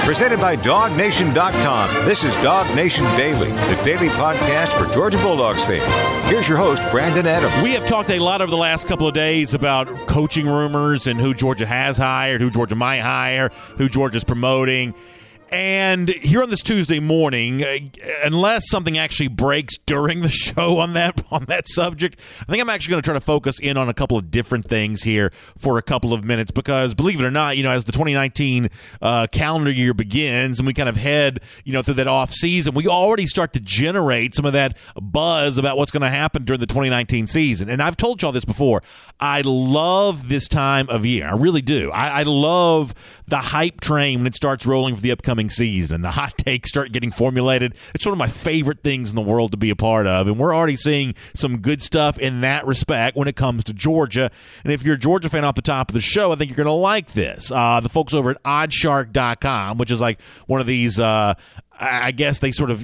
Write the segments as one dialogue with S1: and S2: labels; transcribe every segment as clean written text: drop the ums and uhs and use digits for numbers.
S1: Presented by DogNation.com. This is Dog Nation Daily, the daily podcast for Georgia Bulldogs fans. Here's your host, Brandon Adams.
S2: We have talked a lot over the last couple of days about coaching rumors and who Georgia has hired, who Georgia might hire, who Georgia's promoting. And here on this Tuesday morning, unless something actually breaks during the show on that subject, I think I'm actually going to try to focus in on a couple of different things here for a couple of minutes because, believe it or not, as the 2019 calendar year begins and we kind of head, through that off season, we already start to generate some of that buzz about what's going to happen during the 2019 season. And I've told y'all this before. I love this time of year. I really do. I love the hype train when it starts rolling for the upcoming season and the hot takes start getting formulated. It's one of my favorite things in the world to be a part of, and we're already seeing some good stuff in that respect when it comes to Georgia. And if you're a Georgia fan off the top of the show, I think you're going to like this. The folks over at oddshark.com, which is like one of these, I guess they sort of,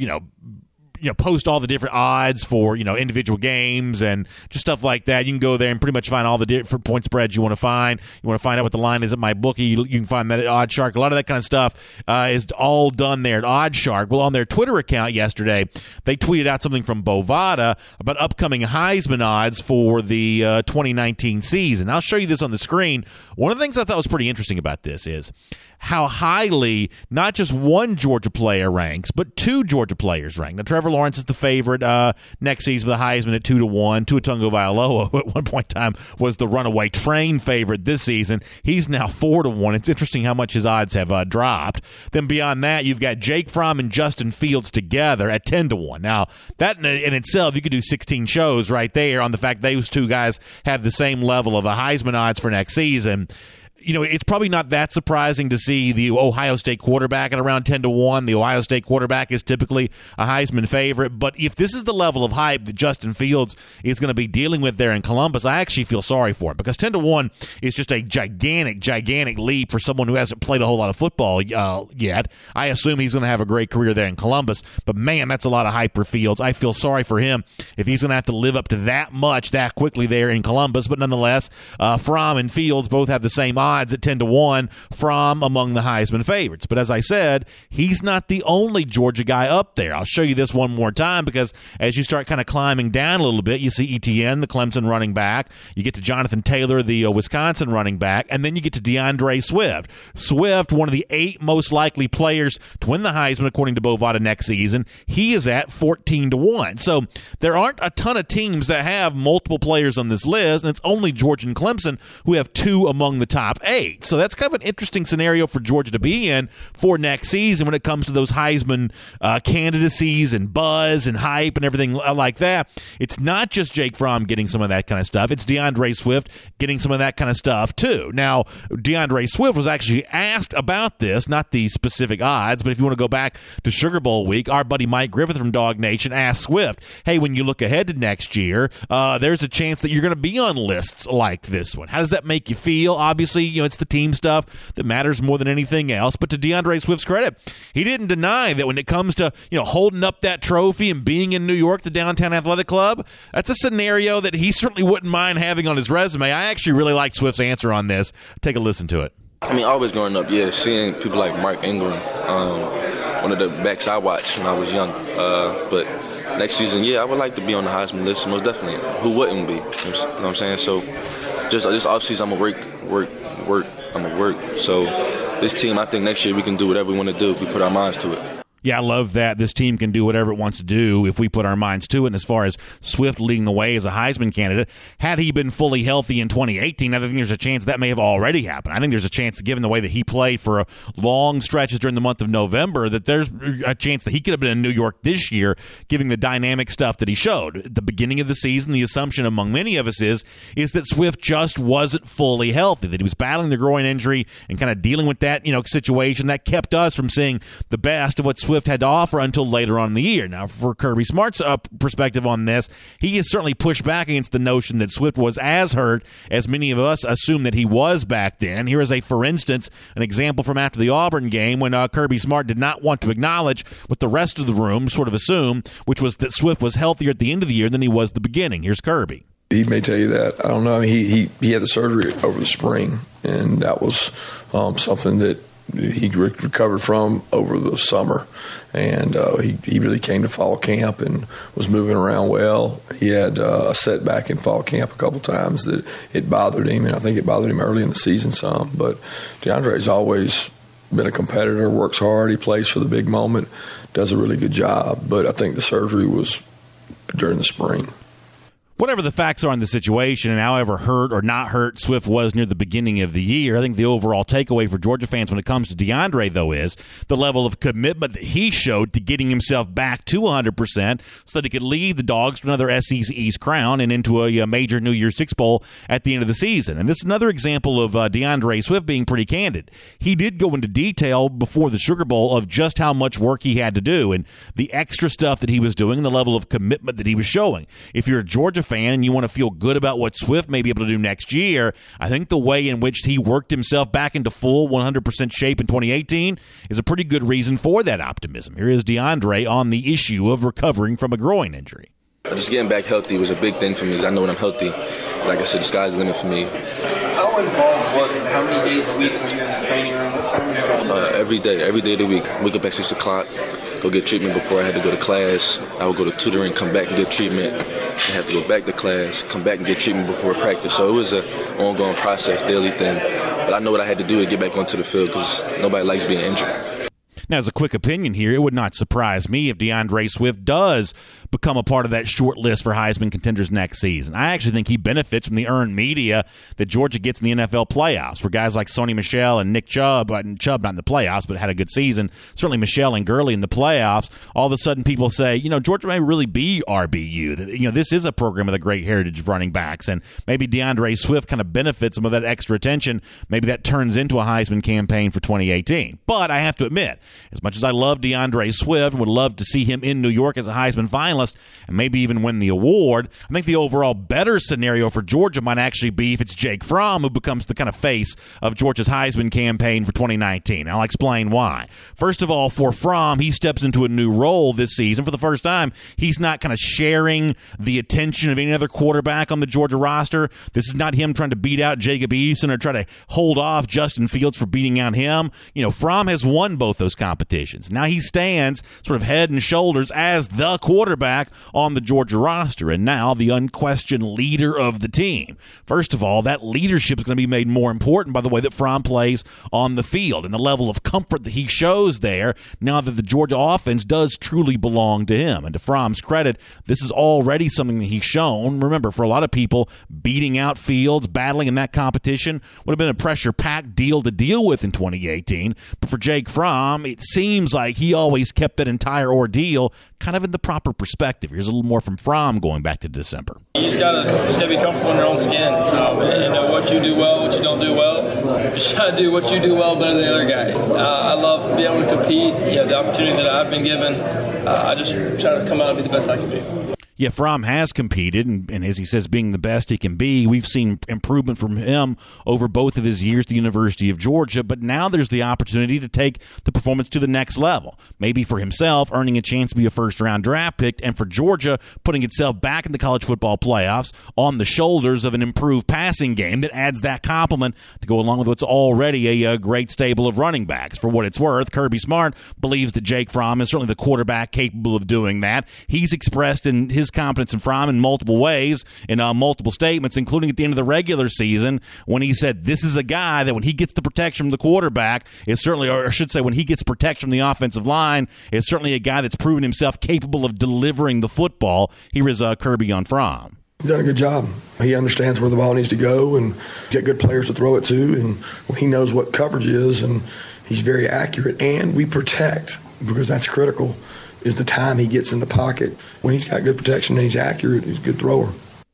S2: post all the different odds for, individual games and just stuff like that. You can go there and pretty much find all the different point spreads you want to find. You want to find out what the line is at MyBookie. You can find that at OddsShark. A lot of that kind of stuff is all done there at OddsShark. Well, on their Twitter account yesterday, they tweeted out something from Bovada about upcoming Heisman odds for the 2019 season. I'll show you this on the screen. One of the things I thought was pretty interesting about this is how highly not just one Georgia player ranks, but two Georgia players rank. Now, Trevor Lawrence is the favorite next season for the Heisman at 2-1. Tua Tagovailoa at one point in time was the runaway train favorite this season. He's now 4-1. It's interesting how much his odds have dropped. Then beyond that, you've got Jake Fromm and Justin Fields together at 10-1. Now, that in itself, you could do 16 shows right there on the fact those two guys have the same level of a Heisman odds for next season. It's probably not that surprising to see the Ohio State quarterback at around 10-1. The Ohio State quarterback is typically a Heisman favorite. But if this is the level of hype that Justin Fields is going to be dealing with there in Columbus, I actually feel sorry for him because 10-1 is just a gigantic leap for someone who hasn't played a whole lot of football yet. I assume he's going to have a great career there in Columbus. But, man, that's a lot of hype for Fields. I feel sorry for him if he's going to have to live up to that much that quickly there in Columbus. But nonetheless, Fromm and Fields both have the same odds at 10-1 from among the Heisman favorites. But as I said, he's not the only Georgia guy up there. I'll show you this one more time because as you start kind of climbing down a little bit, you see Etienne, the Clemson running back. You get to Jonathan Taylor, the Wisconsin running back. And then you get to DeAndre Swift. Swift, one of the 8 most likely players to win the Heisman according to Bovada next season. He is at 14-1. So there aren't a ton of teams that have multiple players on this list, and it's only Georgia and Clemson who have 2 among the top 8. So that's kind of an interesting scenario for Georgia to be in for next season when it comes to those Heisman candidacies and buzz and hype and everything like that. It's not just Jake Fromm getting some of that kind of stuff. It's DeAndre Swift getting some of that kind of stuff too. Now, DeAndre Swift was actually asked about this, not the specific odds, but if you want to go back to Sugar Bowl week, our buddy Mike Griffith from Dog Nation asked Swift, hey, when you look ahead to next year, there's a chance that you're going to be on lists like this one. How does that make you feel? Obviously, it's the team stuff that matters more than anything else. But to DeAndre Swift's credit, he didn't deny that when it comes to, holding up that trophy and being in New York, the Downtown Athletic Club, that's a scenario that he certainly wouldn't mind having on his resume. I actually really like Swift's answer on this. Take a listen to it.
S3: Always growing up, seeing people like Mark Ingram, one of the backs I watched when I was young. But next season, I would like to be on the Heisman list, most definitely. Who wouldn't be? You know what I'm saying? So just this offseason, I'm going to work. I'm going to work. So this team, I think next year we can do whatever we want to do if we put our minds to it.
S2: Yeah, I love that. This team can do whatever it wants to do if we put our minds to it. And as far as Swift leading the way as a Heisman candidate, had he been fully healthy in 2018, I think there's a chance that may have already happened. I think there's a chance, given the way that he played for a long stretches during the month of November, that there's a chance that he could have been in New York this year, given the dynamic stuff that he showed. At the beginning of the season, the assumption among many of us is that Swift just wasn't fully healthy, that he was battling the groin injury and kind of dealing with that, situation that kept us from seeing the best of what Swift had to offer until later on in the year. Now, for Kirby Smart's perspective on this, he has certainly pushed back against the notion that Swift was as hurt as many of us assumed that he was back then. Here is for instance, an example from after the Auburn game when Kirby Smart did not want to acknowledge what the rest of the room sort of assumed, which was that Swift was healthier at the end of the year than he was at the beginning. Here's Kirby.
S4: He may tell you that. I don't know. He had the surgery over the spring, and that was something that he recovered from over the summer, and he really came to fall camp and was moving around well. He had a setback in fall camp a couple times that it bothered him, and I think it bothered him early in the season some. But DeAndre's always been a competitor, works hard, he plays for the big moment, does a really good job. But I think the surgery was during the spring.
S2: Whatever the facts are in the situation and however hurt or not hurt Swift was near the beginning of the year, I think the overall takeaway for Georgia fans when it comes to DeAndre, though, is the level of commitment that he showed to getting himself back to 100% so that he could lead the Dogs to another SEC East crown and into a major New Year's Six Bowl at the end of the season. And this is another example of DeAndre Swift being pretty candid. He did go into detail before the Sugar Bowl of just how much work he had to do and the extra stuff that he was doing and the level of commitment that he was showing. If you're a Georgia fan and you want to feel good about what Swift may be able to do next year, I think the way in which he worked himself back into full 100% shape in 2018 is a pretty good reason for that optimism. Here is DeAndre on the issue of recovering from a groin injury.
S3: Just getting back healthy was a big thing for me because I know when I'm healthy, like I said, the sky's the limit for me.
S5: How involved was it? How many days a week were you in the training room?
S3: Every day of the week. Wake up at 6 o'clock, go get treatment before I had to go to class. I would go to tutoring, come back and get treatment. I had to go back to class, come back and get treatment before practice. So it was an ongoing process, daily thing. But I know what I had to do to get back onto the field because nobody likes being injured.
S2: Now, as a quick opinion here, it would not surprise me if DeAndre Swift does become a part of that short list for Heisman contenders next season. I actually think he benefits from the earned media that Georgia gets in the NFL playoffs, where guys like Sony Michel and Nick Chubb, not in the playoffs, but had a good season, certainly Michel and Gurley in the playoffs, all of a sudden people say, Georgia may really be RBU. This is a program with a great heritage of running backs, and maybe DeAndre Swift kind of benefits some of that extra attention. Maybe that turns into a Heisman campaign for 2018. But I have to admit, as much as I love DeAndre Swift and would love to see him in New York as a Heisman finalist and maybe even win the award, I think the overall better scenario for Georgia might actually be if it's Jake Fromm who becomes the kind of face of Georgia's Heisman campaign for 2019. I'll explain why. First of all, for Fromm, he steps into a new role this season. For the first time, he's not kind of sharing the attention of any other quarterback on the Georgia roster. This is not him trying to beat out Jacob Eason or try to hold off Justin Fields for beating out him. Fromm has won both those competitions. Now he stands sort of head and shoulders as the quarterback on the Georgia roster and now the unquestioned leader of the team. First of all, that leadership is going to be made more important by the way that Fromm plays on the field and the level of comfort that he shows there now that the Georgia offense does truly belong to him. And to Fromm's credit, this is already something that he's shown. Remember, for a lot of people, beating out Fields, battling in that competition would have been a pressure-packed deal to deal with in 2018. But for Jake Fromm, it seems like he always kept that entire ordeal kind of in the proper perspective. Here's a little more from Fromm going back to December.
S6: You just gotta be comfortable in your own skin and know what you do well, what you don't do well. Just try to do what you do well better than the other guy. I love being able to compete. The opportunity that I've been given, I just try to come out and be the best I can be.
S2: Yeah, Fromm has competed, and as he says, being the best he can be. We've seen improvement from him over both of his years at the University of Georgia, but now there's the opportunity to take the performance to the next level. Maybe for himself, earning a chance to be a first-round draft pick, and for Georgia, putting itself back in the college football playoffs on the shoulders of an improved passing game that adds that complement to go along with what's already a great stable of running backs. For what it's worth, Kirby Smart believes that Jake Fromm is certainly the quarterback capable of doing that. He's expressed in his confidence in Fromm in multiple ways, in multiple statements, including at the end of the regular season when he said this is a guy that when he gets the protection from the quarterback is certainly, or I should say when he gets protection from the offensive line, is certainly a guy that's proven himself capable of delivering the football. Here is Kirby on Fromm.
S4: He's done a good job. He understands where the ball needs to go and get good players to throw it to, and he knows what coverage is, and he's very accurate. And we protect, because that's critical, is the time he gets in the pocket. When he's got good protection and he's accurate, he's a good thrower.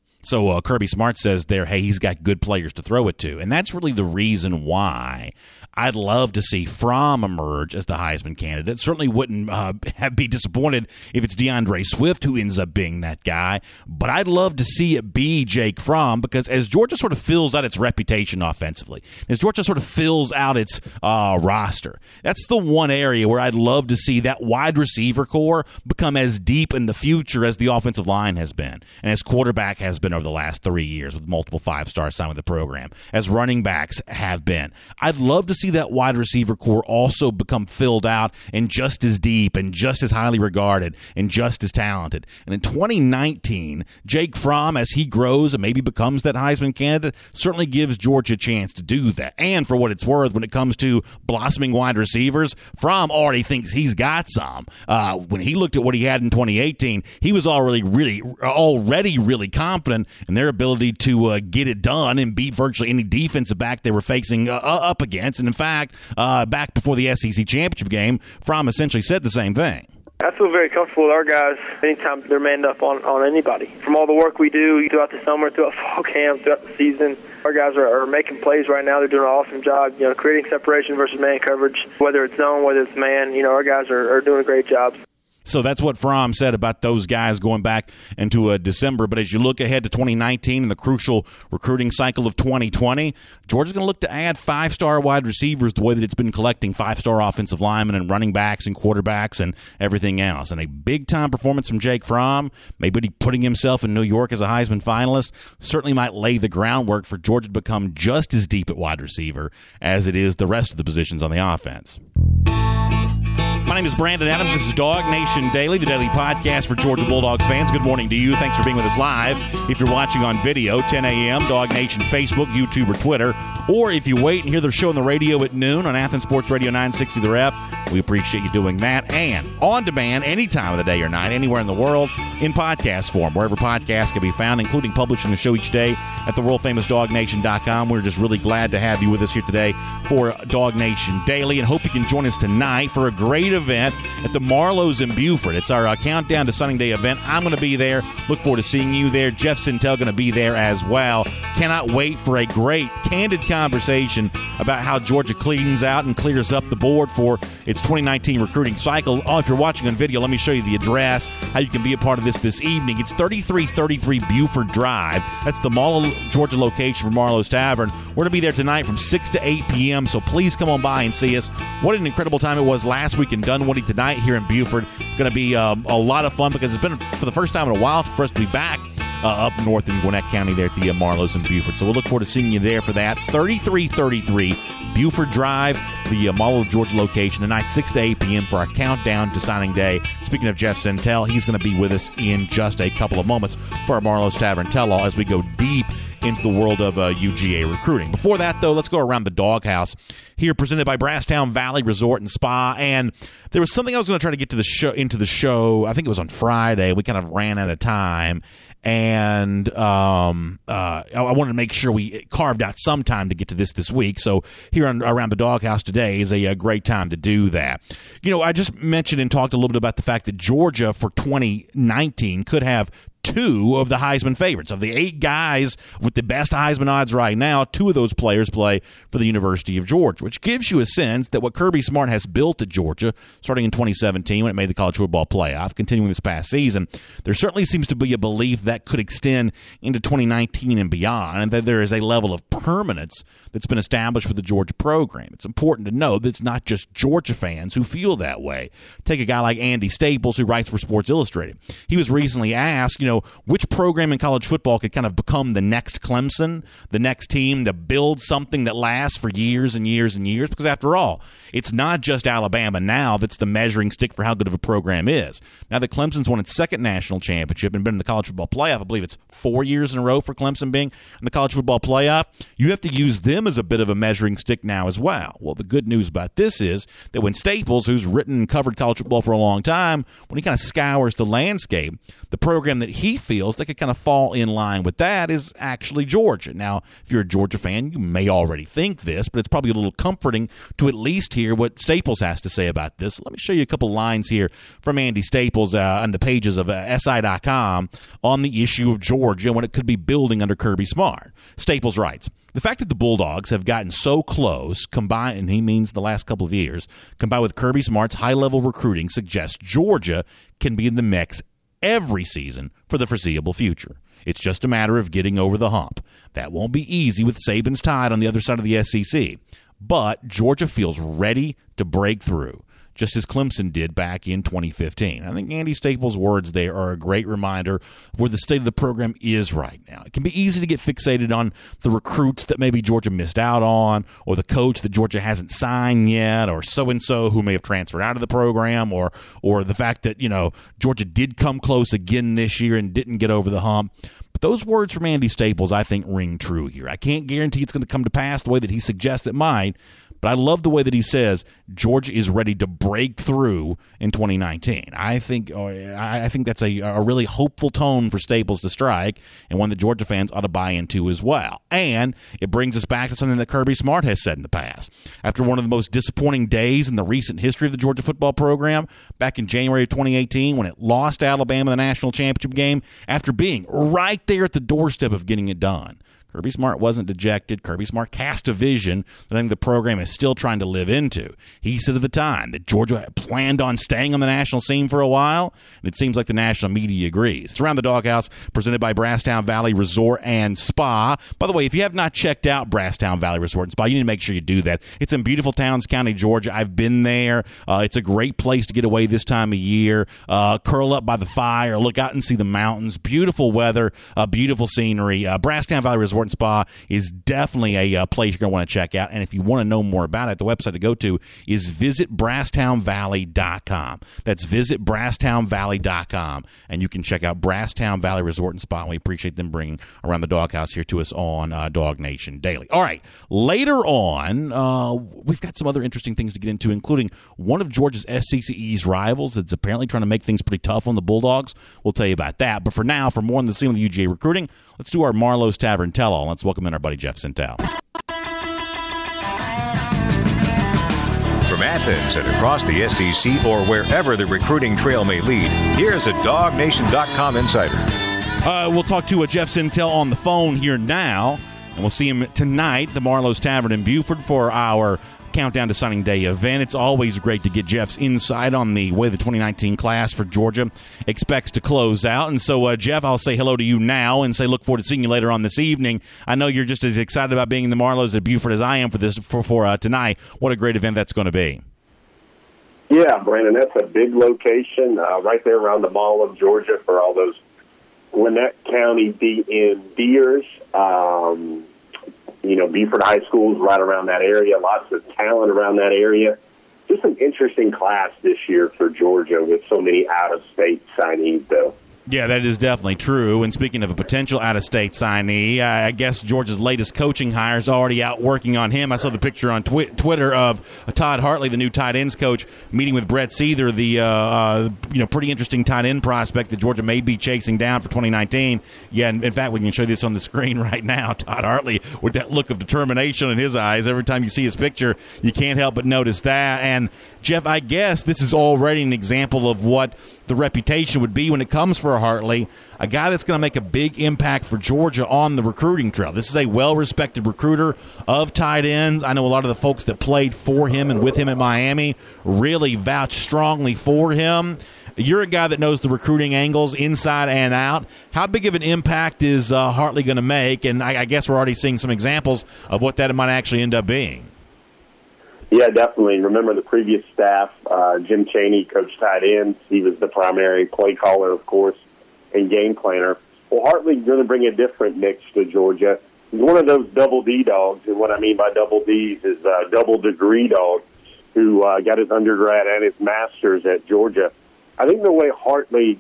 S2: So Kirby Smart says there, hey, he's got good players to throw it to. And that's really the reason why I'd love to see Fromm emerge as the Heisman candidate. Certainly wouldn't be disappointed if it's DeAndre Swift who ends up being that guy. But I'd love to see it be Jake Fromm, because as Georgia sort of fills out its reputation offensively, as Georgia sort of fills out its roster, that's the one area where I'd love to see that wide receiver core become as deep in the future as the offensive line has been and as quarterback has been been over the last 3 years with multiple five-stars signed with the program, as running backs have been. I'd love to see that wide receiver core also become filled out and just as deep and just as highly regarded and just as talented. And in 2019, Jake Fromm, as he grows and maybe becomes that Heisman candidate, certainly gives Georgia a chance to do that. And for what it's worth, when it comes to blossoming wide receivers, Fromm already thinks he's got some. When he looked at what he had in 2018, he was already really confident in their ability to get it done and beat virtually any defensive back they were facing up against. And in fact, back before the SEC championship game, Fromm essentially said the same thing.
S7: I feel very comfortable with our guys anytime they're manned up on anybody. From all the work we do throughout the summer, throughout fall camp, throughout the season, our guys are making plays right now. They're doing an awesome job, creating separation versus man coverage, whether it's zone, whether it's man. Our guys are doing a great job.
S2: So that's what Fromm said about those guys going back into December. But as you look ahead to 2019 and the crucial recruiting cycle of 2020, Georgia's going to look to add five-star wide receivers the way that it's been collecting five-star offensive linemen and running backs and quarterbacks and everything else. And a big-time performance from Jake Fromm, maybe putting himself in New York as a Heisman finalist, certainly might lay the groundwork for Georgia to become just as deep at wide receiver as it is the rest of the positions on the offense. My name is Brandon Adams. This is Dog Nation Daily, the daily podcast for Georgia Bulldogs fans. Good morning to you. Thanks for being with us live. If you're watching on video, 10 a.m., Dog Nation Facebook, YouTube, or Twitter. Or if you wait and hear the show on the radio at noon on Athens Sports Radio 960 The Ref, we appreciate you doing that. And on demand, any time of the day or night, anywhere in the world, in podcast form, wherever podcasts can be found, including publishing the show each day at the world-famous DogNation.com. We're just really glad to have you with us here today for Dog Nation Daily, and hope you can join us tonight for a great event at the Marlowe's in Buford. It's our Countdown to Signing Day event. I'm going to be there. Look forward to seeing you there. Jeff Sintel going to be there as well. Cannot wait for a great, candid conversation about how Georgia cleans out and clears up the board for its 2019 recruiting cycle. Oh, if you're watching on video, let me show you the address, how you can be a part of this evening. It's 3333 Buford Drive. That's the Mall of Georgia location for Marlowe's Tavern. We're going to be there tonight from 6 to 8 p.m., so please come on by and see us. What an incredible time it was last week in Dunwoody, tonight here in Buford. Going to be a lot of fun because it's been for the first time in a while for us to be back up north in Gwinnett County there at the Marlowe's in Buford. So we'll look forward to seeing you there for that. 3333 Buford Drive, the Mall of Georgia location, tonight 6 to 8 p.m. for our Countdown to Signing Day. Speaking of Jeff Sintel, he's going to be with us in just a couple of moments for our Marlowe's Tavern Tell-All as we go deep into the world of UGA recruiting. Before that, though, let's go around the doghouse here, presented by Brasstown Valley Resort and Spa. And there was something I was going to try to get into the show. I think it was on Friday. We kind of ran out of time. And I wanted to make sure we carved out some time to get to this week. So here around the doghouse today is a great time to do that. I just mentioned and talked a little bit about the fact that Georgia for 2019 could have two of the Heisman favorites. Of the 8 guys with the best Heisman odds right now, 2 of those players play for the University of Georgia, which gives you a sense that what Kirby Smart has built at Georgia, starting in 2017 when it made the college football playoff, continuing this past season, there certainly seems to be a belief that could extend into 2019 and beyond, and that there is a level of permanence that's been established with the Georgia program. It's important to know that it's not just Georgia fans who feel that way. Take a guy like Andy Staples, who writes for Sports Illustrated. He was recently asked, which program in college football could kind of become the next Clemson, the next team to build something that lasts for years and years and years? Because after all, it's not just Alabama now that's the measuring stick for how good of a program is. Now that Clemson's won its 2nd national championship and been in the college football playoff, I believe it's 4 years in a row for Clemson being in the college football playoff, you have to use them as a bit of a measuring stick now as well. Well, the good news about this is that when Staples, who's written and covered college football for a long time, when he kind of scours the landscape, the program that he feels that could kind of fall in line with that is actually Georgia. Now, if you're a Georgia fan, you may already think this, but it's probably a little comforting to at least hear what Staples has to say about this. Let me show you a couple lines here from Andy Staples on the pages of SI.com on the issue of Georgia when it could be building under Kirby Smart. Staples writes, "The fact that the Bulldogs have gotten so close, combined, and he means the last couple of years, combined with Kirby Smart's high-level recruiting, suggests Georgia can be in the mix every season for the foreseeable future. It's just a matter of getting over the hump. That won't be easy with Saban's Tide on the other side of the SEC. But Georgia feels ready to break through. just as Clemson did back in 2015. I think Andy Staples' words there are a great reminder of where the state of the program is right now. It can be easy to get fixated on the recruits that maybe Georgia missed out on, or the coach that Georgia hasn't signed yet, or so-and-so who may have transferred out of the program, or the fact that, Georgia did come close again this year and didn't get over the hump. But those words from Andy Staples, I think, ring true here. I can't guarantee it's going to come to pass the way that he suggests it might, but I love the way that he says Georgia is ready to break through in 2019. I think that's a really hopeful tone for Staples to strike, and one that Georgia fans ought to buy into as well. And it brings us back to something that Kirby Smart has said in the past. After one of the most disappointing days in the recent history of the Georgia football program, back in January of 2018 when it lost Alabama in the national championship game, after being right there at the doorstep of getting it done, Kirby Smart wasn't dejected. Kirby Smart cast a vision that I think the program is still trying to live into. He said at the time that Georgia planned on staying on the national scene for a while, and it seems like the national media agrees. It's Around the Doghouse, presented by Brasstown Valley Resort and Spa. By the way, if you have not checked out Brasstown Valley Resort and Spa, you need to make sure you do that. It's in beautiful Towns County, Georgia. I've been there. It's a great place to get away this time of year. Curl up by the fire, look out and see the mountains. Beautiful weather, beautiful scenery. Brasstown Valley Resort and Spa is definitely a place you're going to want to check out. And if you want to know more about it, the website to go to is visitbrasstownvalley.com. That's visitbrasstownvalley.com. And you can check out Brasstown Valley Resort and Spa. And we appreciate them bringing Around the Doghouse here to us on Dog Nation Daily. All right, later on, we've got some other interesting things to get into, including one of Georgia's SEC East rivals that's apparently trying to make things pretty tough on the Bulldogs. We'll tell you about that. But for now, for more on the scene of the UGA recruiting, let's do our Marlowe's Tavern tell-all. Let's welcome in our buddy Jeff Sintel.
S1: From Athens and across the SEC or wherever the recruiting trail may lead, here's a DogNation.com insider.
S2: We'll talk to Jeff Sintel on the phone here now, and we'll see him tonight at the Marlowe's Tavern in Buford for our Countdown to Signing Day event. It's always great to get Jeff's insight on the way the 2019 class for Georgia expects to close out. And so, Jeff, I'll say hello to you now and say look forward to seeing you later on this evening. I know you're just as excited about being in the Marlowe's at Buford as I am for tonight. What a great event that's going to be.
S8: Yeah, Brandon, that's a big location right there around the Mall of Georgia for all those Gwinnett County Deers. Buford High School is right around that area. Lots of talent around that area. Just an interesting class this year for Georgia with so many out-of-state signees, though.
S2: Yeah, that is definitely true. And speaking of a potential out-of-state signee, I guess Georgia's latest coaching hire is already out working on him. I saw the picture on Twitter of Todd Hartley, the new tight ends coach, meeting with Brett Seether, the pretty interesting tight end prospect that Georgia may be chasing down for 2019. Yeah, and in fact, we can show this on the screen right now. Todd Hartley with that look of determination in his eyes. Every time you see his picture, you can't help but notice that. And Jeff, I guess this is already an example of what the reputation would be when it comes for Hartley, a guy that's going to make a big impact for Georgia on the recruiting trail. This is a well-respected recruiter of tight ends. I know a lot of the folks that played for him and with him at Miami really vouch strongly for him. You're a guy that knows the recruiting angles inside and out. How big of an impact is Hartley going to make? And I guess we're already seeing some examples of what that might actually end up being.
S8: Yeah, definitely. Remember the previous staff, Jim Chaney coached tight ends. He was the primary play caller, of course, and game planner. Well, Hartley's going to bring a different mix to Georgia. He's one of those double D dogs, and what I mean by double Ds is double degree dog who got his undergrad and his master's at Georgia. I think the way Hartley,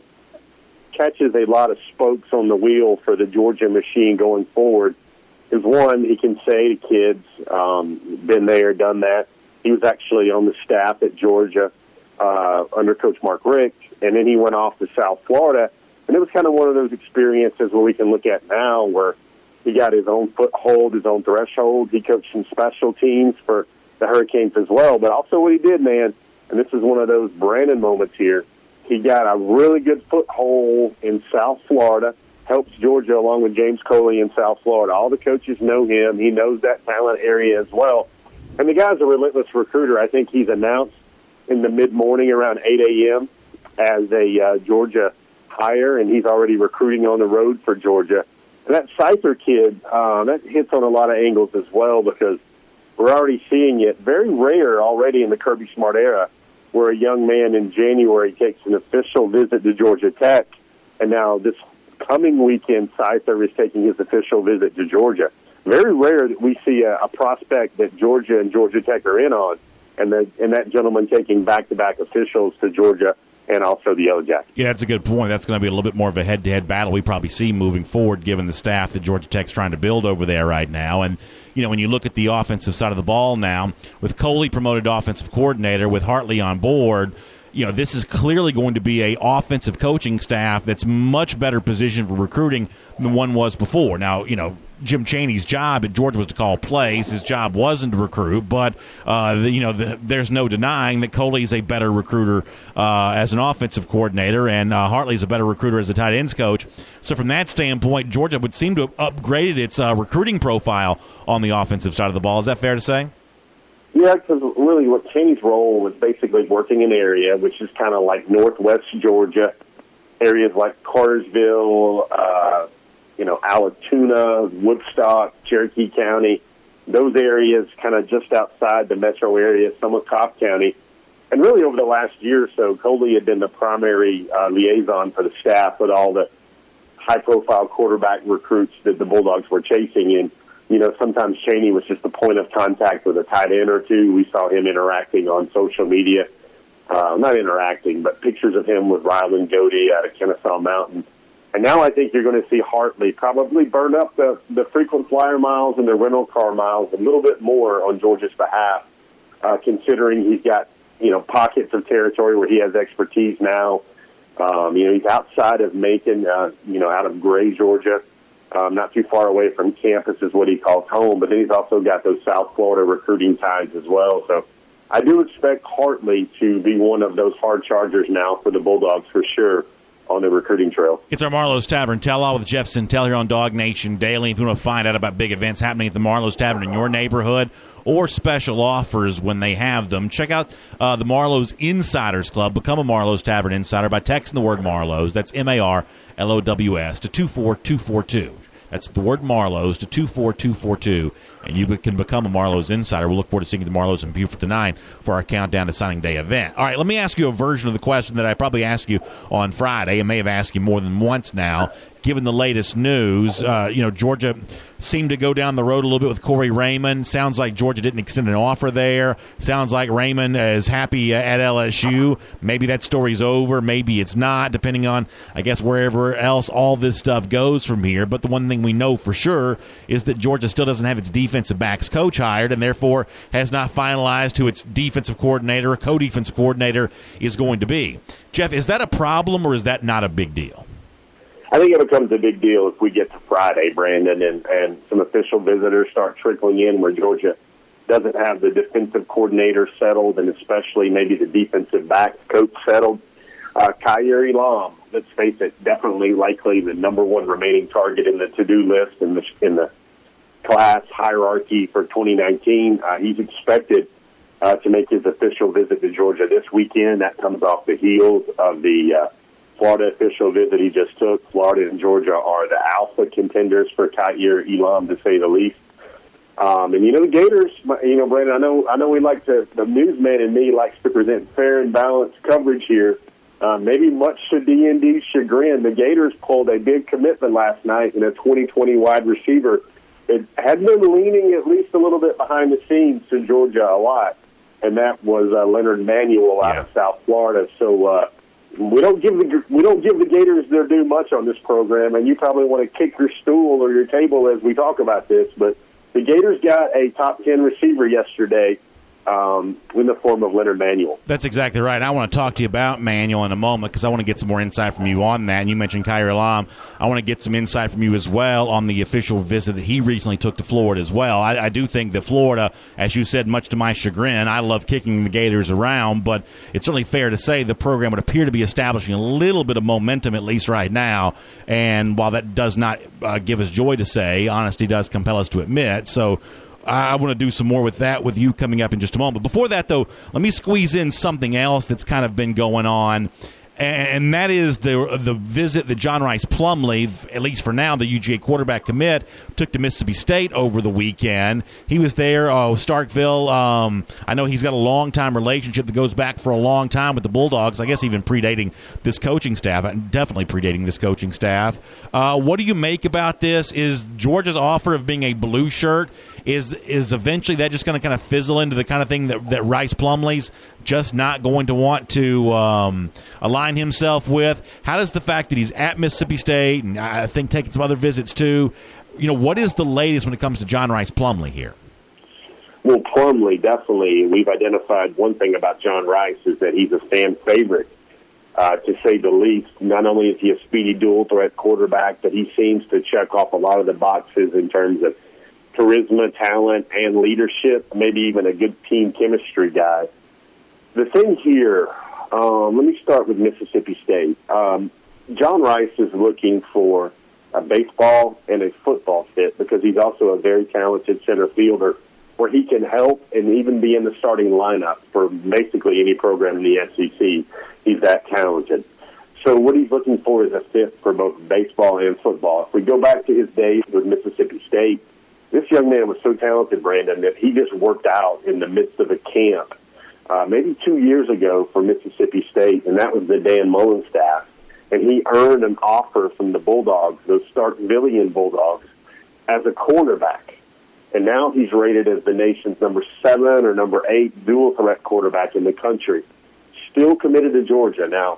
S8: catches a lot of spokes on the wheel for the Georgia machine going forward is, one, he can say to kids, been there, done that. He was actually on the staff at Georgia under Coach Mark Richt, and then he went off to South Florida. And it was kind of one of those experiences where we can look at now where he got his own foothold, his own threshold. He coached some special teams for the Hurricanes as well. But also what he did, man, and this is one of those Brandon moments here, he got a really good foothold in South Florida, helps Georgia along with James Coley in South Florida. All the coaches know him. He knows that talent area as well. And the guy's a relentless recruiter. I think he's announced in the mid-morning around 8 a.m. as a Georgia hire, and he's already recruiting on the road for Georgia. And that Seither kid, that hits on a lot of angles as well because we're already seeing it. Very rare already in the Kirby Smart era where a young man in January takes an official visit to Georgia Tech, and now this coming weekend, Seither is taking his official visit to Georgia. Very rare that we see a prospect that Georgia and Georgia Tech are in on, and that gentleman taking back-to-back officials to Georgia and also the Yellow Jackets.
S2: Yeah, that's a good point. That's going to be a little bit more of a head-to-head battle we probably see moving forward, given the staff that Georgia Tech's trying to build over there right now. And, when you look at the offensive side of the ball now, with Coley promoted offensive coordinator, with Hartley on board, this is clearly going to be a offensive coaching staff that's much better positioned for recruiting than one was before. Now, Jim Chaney's job at Georgia was to call plays. His job wasn't to recruit, but there's no denying that Coley's a better recruiter as an offensive coordinator, and Hartley's a better recruiter as a tight ends coach. So from that standpoint, Georgia would seem to have upgraded its recruiting profile on the offensive side of the ball. Is that fair to say?
S8: Yeah, because really what Chaney's role was basically working an area, which is kind of like northwest Georgia, areas like Cartersville, Alatoona, Woodstock, Cherokee County, those areas kind of just outside the metro area, some of Cobb County. And really over the last year or so, Coley had been the primary liaison for the staff with all the high-profile quarterback recruits that the Bulldogs were chasing. And, sometimes Chaney was just the point of contact with a tight end or two. We saw him interacting on social media. Not interacting, but pictures of him with Ryland Godey out of Kennesaw Mountain. And now I think you're going to see Hartley probably burn up the frequent flyer miles and the rental car miles a little bit more on Georgia's behalf, considering he's got, pockets of territory where he has expertise now. He's outside of Macon, out of Gray, Georgia, not too far away from campus is what he calls home. But then he's also got those South Florida recruiting ties as well. So I do expect Hartley to be one of those hard chargers now for the Bulldogs for sure on the recruiting trail.
S2: It's our Marlowe's Tavern Tell-All with Jeff Sentell here on Dog Nation Daily. If you want to find out about big events happening at the Marlowe's Tavern in your neighborhood or special offers when they have them, check out the Marlowe's Insiders Club. Become a Marlowe's Tavern Insider by texting the word Marlowe's, that's MARLOWS, to 24242. That's the word Marlowe's to 24242, and you can become a Marlowe's Insider. We'll look forward to seeing you at the Marlowe's in Beaufort tonight for our Countdown to Signing Day event. All right, let me ask you a version of the question that I probably asked you on Friday. I may have asked you more than once now. Given the latest news, Georgia seemed to go down the road a little bit with Corey Raymond. Sounds like Georgia didn't extend an offer there. Sounds like Raymond is happy at LSU. Maybe that story's over. Maybe it's not, depending on, I guess, wherever else all this stuff goes from here. But the one thing we know for sure is that Georgia still doesn't have its defensive backs coach hired, and therefore has not finalized who its defensive coordinator or co-defensive coordinator is going to be. Jeff, is that a problem or is that not a big deal?
S8: I think it becomes a big deal if we get to Friday, Brandon, and some official visitors start trickling in where Georgia doesn't have the defensive coordinator settled and especially maybe the defensive backs coach settled. Kaiir Elam, let's face it, definitely likely the number one remaining target in the to-do list in the class hierarchy for 2019. He's expected to make his official visit to Georgia this weekend. That comes off the heels of the Florida official visit he just took. Florida and Georgia are the alpha contenders for Kaiir Elam, to say the least. And the Gators, Brandon, I know we like to, the newsman in me likes to present fair and balanced coverage here. Maybe much to D&D's chagrin, the Gators pulled a big commitment last night in a 2020 wide receiver. It had been leaning at least a little bit behind the scenes to Georgia a lot, and that was Leonard Manuel out of South Florida. So we don't give the Gators their due much on this program, and you probably want to kick your stool or your table as we talk about this, but the Gators got a top 10 receiver yesterday in the form of Leonard Manuel.
S2: That's exactly right. I want to talk to you about Manuel in a moment because I want to get some more insight from you on that. And you mentioned Kaiir Elam. I want to get some insight from you as well on the official visit that he recently took to Florida as well. I do think that Florida, as you said, much to my chagrin, I love kicking the Gators around, but it's certainly fair to say the program would appear to be establishing a little bit of momentum, at least right now. And while that does not give us joy to say, honesty does compel us to admit. So I want to do some more with that with you coming up in just a moment. But before that, though, let me squeeze in something else that's kind of been going on. and that is the visit that John Rice Plumlee, at least for now, the UGA quarterback commit, took to Mississippi State over the weekend. He was there, Starkville. I know he's got a long-time relationship that goes back for a long time with the Bulldogs, I guess even predating this coaching staff, definitely predating this coaching staff. What do you make about this? Is Georgia's offer of being a blue shirt, is eventually that just going to kind of fizzle into the kind of thing that Rice Plumlee's just not going to want to align himself with? How does the fact that he's at Mississippi State and I think taking some other visits too, what is the latest when it comes to John Rice Plumlee here?
S8: Well, Plumlee, definitely. We've identified one thing about John Rice is that he's a fan favorite, to say the least. Not only is he a speedy dual-threat quarterback, but he seems to check off a lot of the boxes in terms of charisma, talent, and leadership, maybe even a good team chemistry guy. The thing here, let me start with Mississippi State. John Rice is looking for a baseball and a football fit because he's also a very talented center fielder where he can help and even be in the starting lineup for basically any program in the SEC. He's that talented. So what he's looking for is a fit for both baseball and football. If we go back to his days with Mississippi State, this young man was so talented, Brandon, that he just worked out in the midst of a camp maybe 2 years ago for Mississippi State, and that was the Dan Mullen staff. And he earned an offer from the Bulldogs, those Starkvillian Bulldogs, as a cornerback. And now he's rated as the nation's number 7 or number 8 dual-threat quarterback in the country. Still committed to Georgia. Now,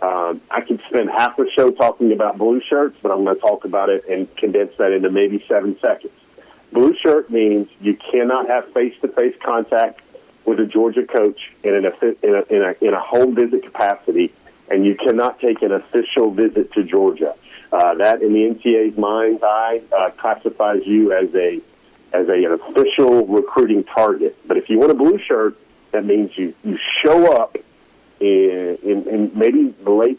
S8: I could spend half the show talking about blue shirts, but I'm going to talk about it and condense that into maybe 7 seconds. Blue shirt means you cannot have face-to-face contact with a Georgia coach in a home visit capacity, and you cannot take an official visit to Georgia. That, in the NCAA's mind's eye, classifies you as an official recruiting target. But if you want a blue shirt, that means you show up in maybe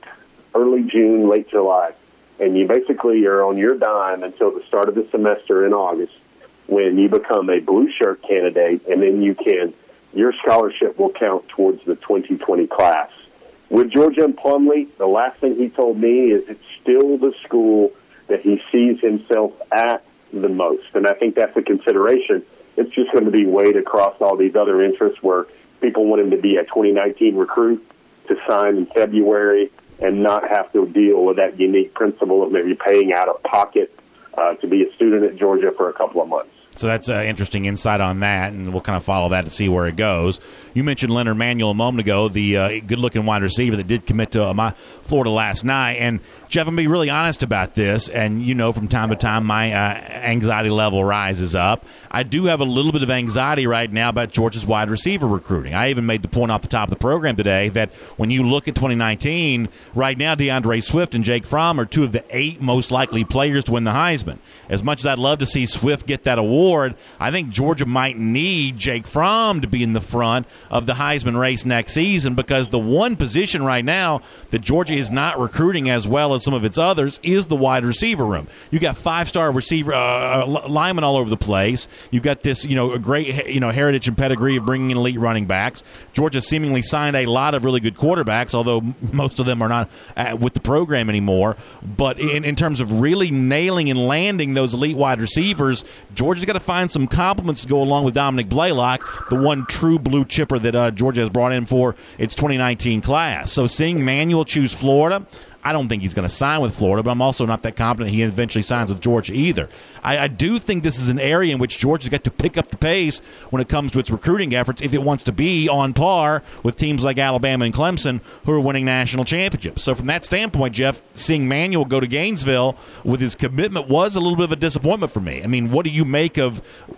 S8: early June, late July, and you basically are on your dime until the start of the semester in August, when you become a blue shirt candidate, and then your scholarship will count towards the 2020 class. With Georgia and Plumlee, the last thing he told me is it's still the school that he sees himself at the most. And I think that's a consideration. It's just going to be weighed across all these other interests where people want him to be a 2019 recruit to sign in February and not have to deal with that unique principle of maybe paying out of pocket to be a student at Georgia for a couple of months.
S2: So that's interesting insight on that, and we'll kind of follow that to see where it goes. You mentioned Leonard Manuel a moment ago, the good-looking wide receiver that did commit to Florida last night. And, Jeff, I'm going to be really honest about this, and from time to time my anxiety level rises up. I do have a little bit of anxiety right now about Georgia's wide receiver recruiting. I even made the point off the top of the program today that when you look at 2019, right now DeAndre Swift and Jake Fromm are 2 of the 8 most likely players to win the Heisman. As much as I'd love to see Swift get that award, I think Georgia might need Jake Fromm to be in the front of the Heisman race next season, because the one position right now that Georgia is not recruiting as well as some of its others is the wide receiver room. You got 5-star receiver linemen all over the place. You've got this, a great, heritage and pedigree of bringing in elite running backs. Georgia seemingly signed a lot of really good quarterbacks, although most of them are not with the program anymore. But in terms of really nailing and landing those elite wide receivers, Georgia's got to find some compliments to go along with Dominic Blaylock, the one true blue chipper that Georgia has brought in for its 2019 class. So seeing Manuel choose Florida, I don't think he's going to sign with Florida, but I'm also not that confident he eventually signs with Georgia either. I do think this is an area in which Georgia's got to pick up the pace when it comes to its recruiting efforts if it wants to be on par with teams like Alabama and Clemson who are winning national championships. So from that standpoint, Jeff, seeing Manuel go to Gainesville with his commitment was a little bit of a disappointment for me. I mean, what do you make of,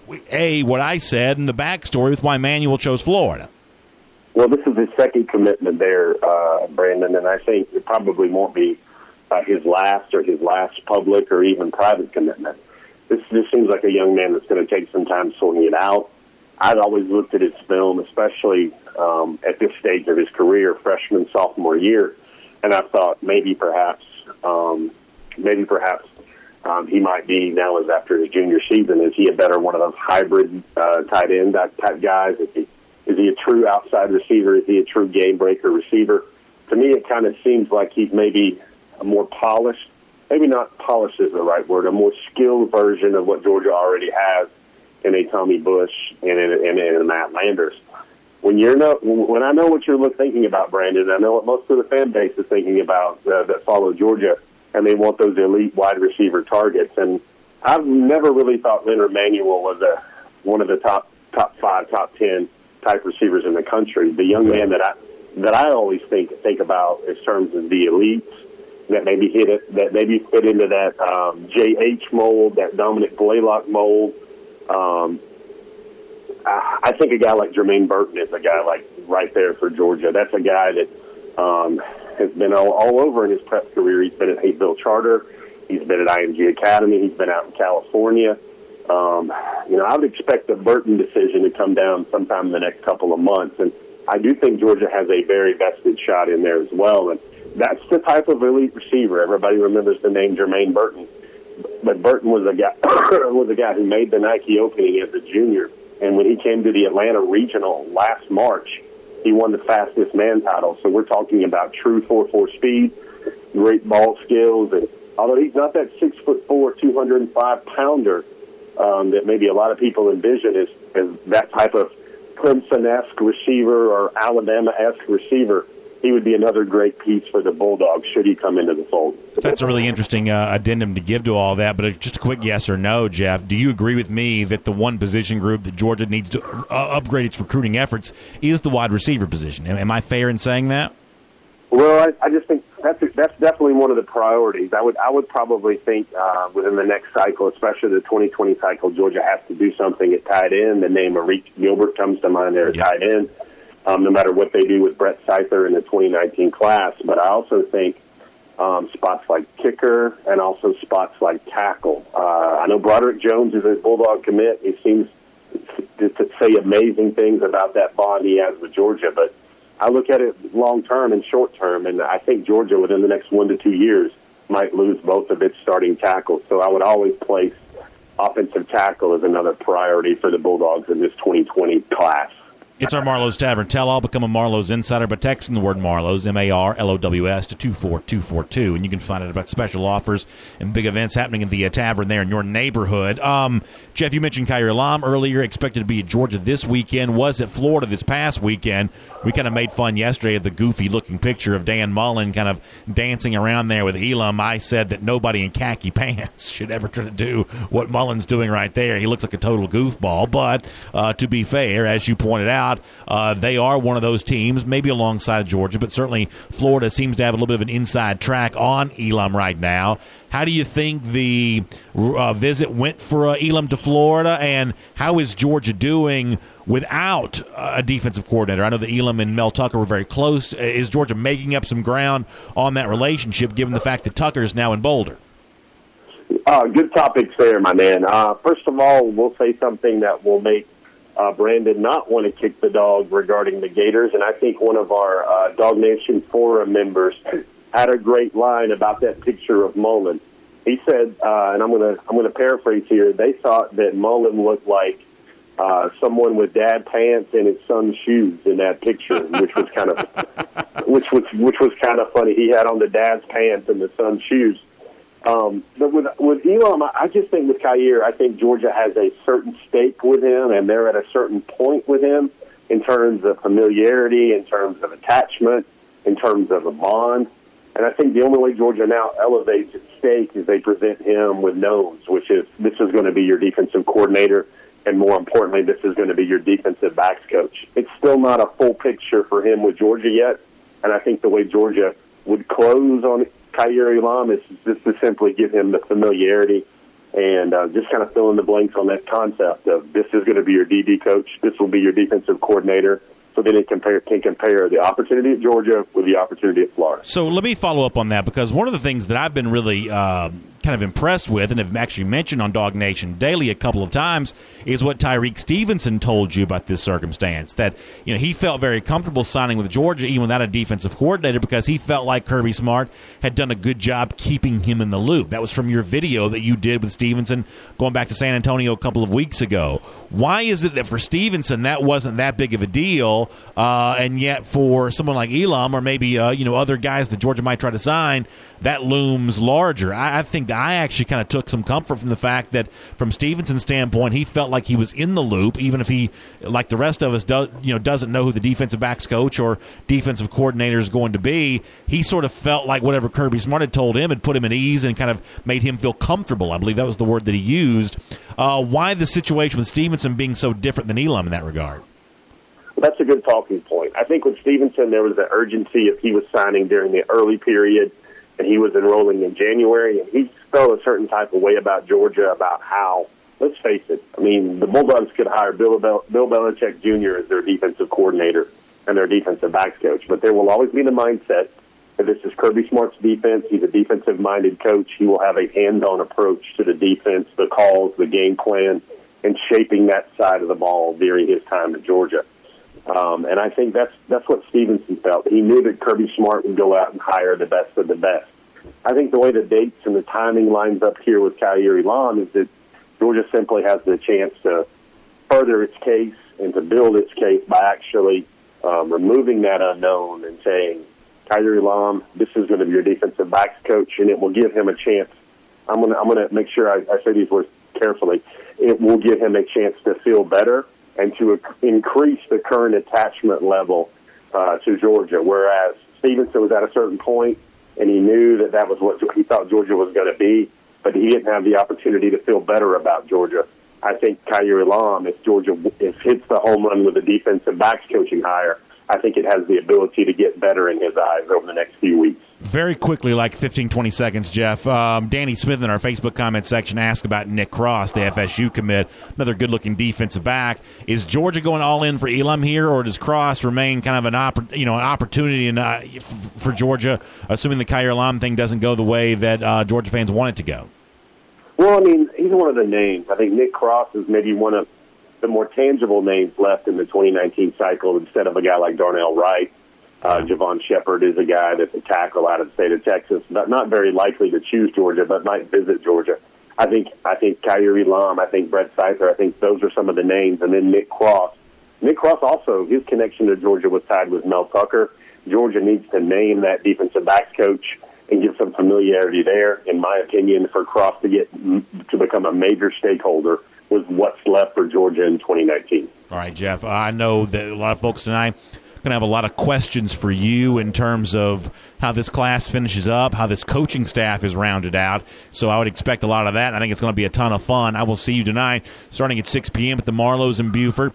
S2: what I said and the backstory with why Manuel chose Florida?
S8: Well, this is his second commitment there, Brandon, and I think it probably won't be his last public or even private commitment. This seems like a young man that's going to take some time sorting it out. I'd always looked at his film, especially at this stage of his career, freshman, sophomore year, and I thought maybe perhaps he might be, now as after his junior season, is he a better one of those hybrid tight end type guys? Is he a true outside receiver? Is he a true game breaker receiver? to me it kind of seems like he's maybe a more polished, maybe not polished is the right word, a more skilled version of what Georgia already has in a Tommy Bush and in a Matt Landers. When I know what you're thinking about, Brandon, I know what most of the fan base is thinking about that follow Georgia, and they want those elite wide receiver targets. And I've never really thought Leonard Manuel was one of the top 5, top 10 type receivers in the country. The young man that I always think about in terms of the elites that maybe fit into that J.H. mold, that Dominic Blaylock mold. I think a guy like Jermaine Burton is a guy like right there for Georgia. That's a guy that has been all over in his prep career. He's been at Hayesville Charter. He's been at IMG Academy. He's been out in California. I would expect the Burton decision to come down sometime in the next couple of months. And I do think Georgia has a very vested shot in there as well. And that's the type of elite receiver. Everybody remembers the name Jermaine Burton. But Burton was a guy who made the Nike opening as a junior. And when he came to the Atlanta Regional last March, he won the fastest man title. So we're talking about true 4.4 speed, great ball skills. And although he's not that 6'4", 205-pounder that maybe a lot of people envision as that type of Clemson-esque receiver or Alabama-esque receiver, he would be another great piece for the Bulldogs should he come into the fold.
S2: That's a really interesting addendum to give to all that, but just a quick yes or no, Jeff. Do you agree with me that the one position group that Georgia needs to upgrade its recruiting efforts is the wide receiver position? Am I fair in saying that?
S8: Well, I just think that's definitely one of the priorities. I would probably think within the next cycle, especially the 2020 cycle, Georgia has to do something at tight end. The name of Reek Gilbert comes to mind there at tight end. No matter what they do with Brett Seither in the 2019 class. But I also think spots like kicker and also spots like tackle. I know Broderick Jones is a Bulldog commit. He seems to say amazing things about that bond he has with Georgia. But I look at it long-term and short-term, and I think Georgia within the next 1 to 2 years might lose both of its starting tackles. So I would always place offensive tackle as another priority for the Bulldogs in this 2020 class.
S2: It's our Marlowe's Tavern Tell-All. Become a Marlowe's Insider by texting the word Marlowe's, M-A-R-L-O-W-S, to 24242. And you can find out about special offers and big events happening in the tavern there in your neighborhood. Jeff, you mentioned Kaiir Elam earlier, expected to be at Georgia this weekend, was at Florida this past weekend. We kind of made fun yesterday of the goofy-looking picture of Dan Mullen kind of dancing around there with Elam. I said that nobody in khaki pants should ever try to do what Mullen's doing right there. He looks like a total goofball. But to be fair, as you pointed out, they are one of those teams, maybe alongside Georgia, but certainly Florida seems to have a little bit of an inside track on Elam right now. How do you think the visit went for Elam to Florida, and how is Georgia doing without a defensive coordinator? I know that Elam and Mel Tucker were very close. Is Georgia making up some ground on that relationship, given the fact that Tucker is now in Boulder?
S8: Good topics there, my man. First of all, we'll say something that will make Brandon not want to kick the dog regarding the Gators, and I think one of our Dog Nation Forum members had a great line about that picture of Mullen. He said, and I'm gonna paraphrase here, they thought that Mullen looked like someone with dad pants and his son's shoes in that picture, which was kind of funny. He had on the dad's pants and the son's shoes. But with Elam, I just think with Kaiir, I think Georgia has a certain stake with him, and they're at a certain point with him in terms of familiarity, in terms of attachment, in terms of a bond. And I think the only way Georgia now elevates its stake is they present him with knowns, which is this is going to be your defensive coordinator, and more importantly, this is going to be your defensive backs coach. It's still not a full picture for him with Georgia yet, and I think the way Georgia would close on Kaiir Elam is just to simply give him the familiarity and just kind of fill in the blanks on that concept of this is going to be your DB coach, this will be your defensive coordinator, so then it can compare the opportunity at Georgia with the opportunity at Florida.
S2: So let me follow up on that, because one of the things that I've been really kind of impressed with and have actually mentioned on Dog Nation Daily a couple of times is what Tyreek Stevenson told you about this circumstance, that he felt very comfortable signing with Georgia even without a defensive coordinator because he felt like Kirby Smart had done a good job keeping him in the loop. That was from your video that you did with Stevenson going back to San Antonio a couple of weeks ago. Why is it that for Stevenson that wasn't that big of a deal, and yet for someone like Elam or maybe other guys that Georgia might try to sign, that looms larger? I think that I actually kind of took some comfort from the fact that from Stevenson's standpoint, he felt like he was in the loop, even if he, like the rest of us, doesn't know who the defensive backs coach or defensive coordinator is going to be. He sort of felt like whatever Kirby Smart had told him had put him at ease and kind of made him feel comfortable. I believe that was the word that he used. Why the situation with Stevenson being so different than Elam in that regard?
S8: Well, that's a good talking point. I think with Stevenson, there was an urgency if he was signing during the early period and he was enrolling in January, and he felt a certain type of way about Georgia, about how, let's face it, I mean, the Bulldogs could hire Bill Belichick Jr. as their defensive coordinator and their defensive backs coach, but there will always be the mindset that this is Kirby Smart's defense. He's a defensive-minded coach. He will have a hands-on approach to the defense, the calls, the game plan, and shaping that side of the ball during his time at Georgia. And I think that's what Stevenson felt. He knew that Kirby Smart would go out and hire the best of the best. I think the way the dates and the timing lines up here with Kaiir Elam is that Georgia simply has the chance to further its case and to build its case by actually removing that unknown and saying, Kaiir Elam, this is going to be your defensive backs coach, and it will give him a chance. I'm going to make sure I say these words carefully. It will give him a chance to feel better and to increase the current attachment level to Georgia, whereas Stevenson was at a certain point, and he knew that was what he thought Georgia was going to be, but he didn't have the opportunity to feel better about Georgia. I think Kaiir Elam, if Georgia hits the home run with a defensive backs coaching hire, I think it has the ability to get better in his eyes over the next few weeks.
S2: Very quickly, like 15, 20 seconds, Jeff. Danny Smith in our Facebook comment section asked about Nick Cross, the FSU commit, another good-looking defensive back. Is Georgia going all in for Elam here, or does Cross remain kind of an opportunity for Georgia, assuming the Kaiir Elam thing doesn't go the way that Georgia fans want it to go?
S8: Well, I mean, he's one of the names. I think Nick Cross is maybe one of the more tangible names left in the 2019 cycle instead of a guy like Darnell Wright. Javon Shepard is a guy that's a tackle out of the state of Texas, not very likely to choose Georgia, but might visit Georgia. I think Kaiir Elam, I think Brett Seither, I think those are some of the names. And then Nick Cross. Nick Cross also, his connection to Georgia was tied with Mel Tucker. Georgia needs to name that defensive backs coach and give some familiarity there. In my opinion, for Cross to become a major stakeholder was what's left for Georgia in 2019.
S2: All right, Jeff, I know that a lot of folks tonight going to have a lot of questions for you in terms of how this class finishes up, how this coaching staff is rounded out. So I would expect a lot of that. I think it's going to be a ton of fun. I will see you tonight starting at 6 p.m. at the Marlows in Buford.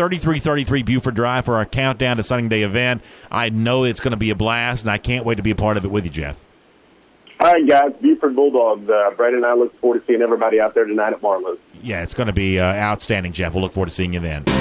S2: 3333 Buford Drive for our countdown to signing day event. I know it's going to be a blast, and I can't wait to be a part of it with you, Jeff.
S8: All right, guys, Buford Bulldogs. Brad and I look forward to seeing everybody out there tonight at Marlows.
S2: Yeah, it's going to be outstanding, Jeff. We'll look forward to seeing you then.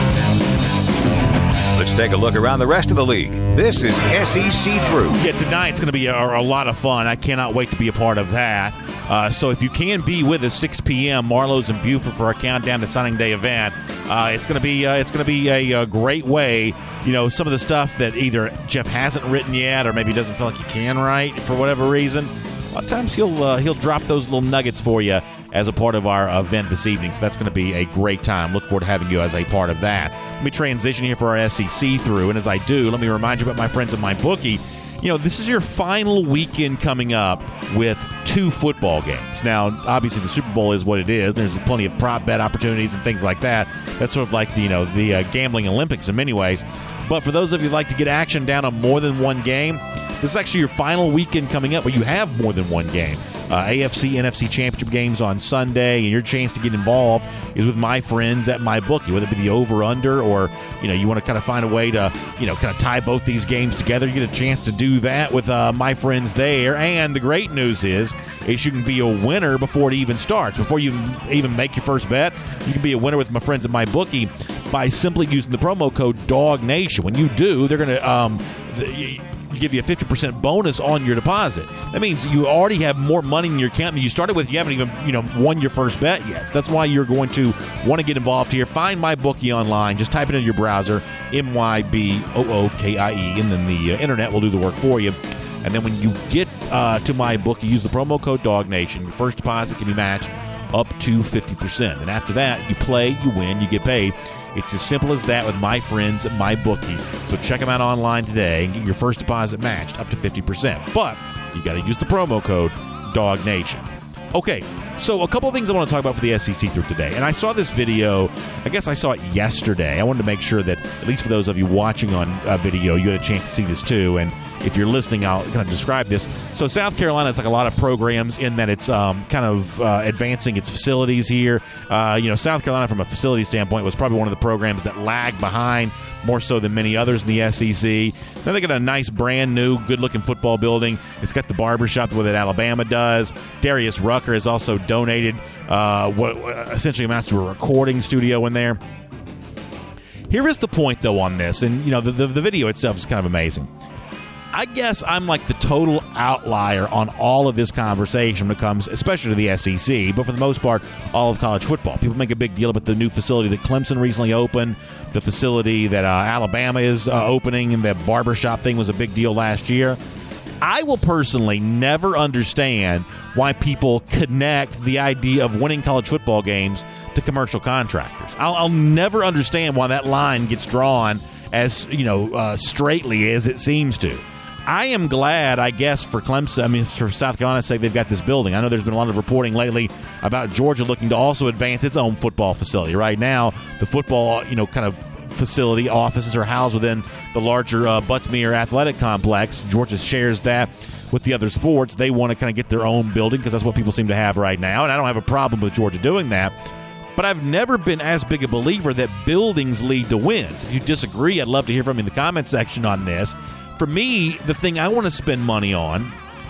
S1: Let's take a look around the rest of the league. This is SEC Through.
S2: Yeah, tonight's going to be a lot of fun. I cannot wait to be a part of that. So if you can be with us 6 p.m. Marlows and Buford for our countdown to signing day event, it's going to be a great way. Some of the stuff that either Jeff hasn't written yet, or maybe doesn't feel like he can write for whatever reason. A lot of times he'll drop those little nuggets for you as a part of our event this evening. So that's going to be a great time. Look forward to having you as a part of that. Let me transition here for our SEC Through. And as I do, let me remind you about my friends at MyBookie. This is your final weekend coming up with 2 football games. Now, obviously, the Super Bowl is what it is. There's plenty of prop bet opportunities and things like that. That's sort of like the gambling Olympics in many ways. But for those of you who like to get action down on more than one game, this is actually your final weekend coming up where you have more than one game. AFC, NFC championship games on Sunday, and your chance to get involved is with my friends at MyBookie, whether it be the over-under or, you want to kind of find a way to, kind of tie both these games together. You get a chance to do that with my friends there. And the great news is you can be a winner before it even starts. Before you even make your first bet, you can be a winner with my friends at MyBookie by simply using the promo code DOGNATION. When you do, they're going to give you a 50% bonus on your deposit. That means you already have more money in your account than you started with. You haven't even won your first bet yet. So that's why you're going to want to get involved here. Find MyBookie online. Just type it into your browser, MyBookie, and then the internet will do the work for you. And then when you get to MyBookie, use the promo code DogNation. Your first deposit can be matched up to 50%. And after that, you play, you win, you get paid. It's as simple as that with my friends at MyBookie. So check them out online today and get your first deposit matched up to 50%. But you got to use the promo code DogNation. Okay, so a couple of things I want to talk about for the SEC through today. And I saw this video, I guess I saw it yesterday. I wanted to make sure that, at least for those of you watching on video, you had a chance to see this too. And if you're listening, I'll kind of describe this. So South Carolina, it's like a lot of programs in that it's kind of advancing its facilities here. South Carolina, from a facility standpoint, was probably one of the programs that lagged behind more so than many others in the SEC. Now they got a nice, brand new, good-looking football building. It's got the barbershop the way that Alabama does. Darius Rucker has also donated what essentially amounts to a recording studio in there. Here is the point, though, on this, and the video itself is kind of amazing. I guess I'm like the total outlier on all of this conversation when it comes, especially to the SEC, but for the most part, all of college football. People make a big deal about the new facility that Clemson recently opened, the facility that Alabama is opening, and the barbershop thing was a big deal last year. I will personally never understand why people connect the idea of winning college football games to commercial contractors. I'll never understand why that line gets drawn as straightly as it seems to. I am glad, I guess, for Clemson, for South Carolina's sake, they've got this building. I know there's been a lot of reporting lately about Georgia looking to also advance its own football facility. Right now, the football, kind of facility offices are housed within the larger Butts-Mehre Athletic Complex. Georgia shares that with the other sports. They want to kind of get their own building because that's what people seem to have right now, and I don't have a problem with Georgia doing that. But I've never been as big a believer that buildings lead to wins. If you disagree, I'd love to hear from you in the comment section on this. For me, the thing I want to spend money on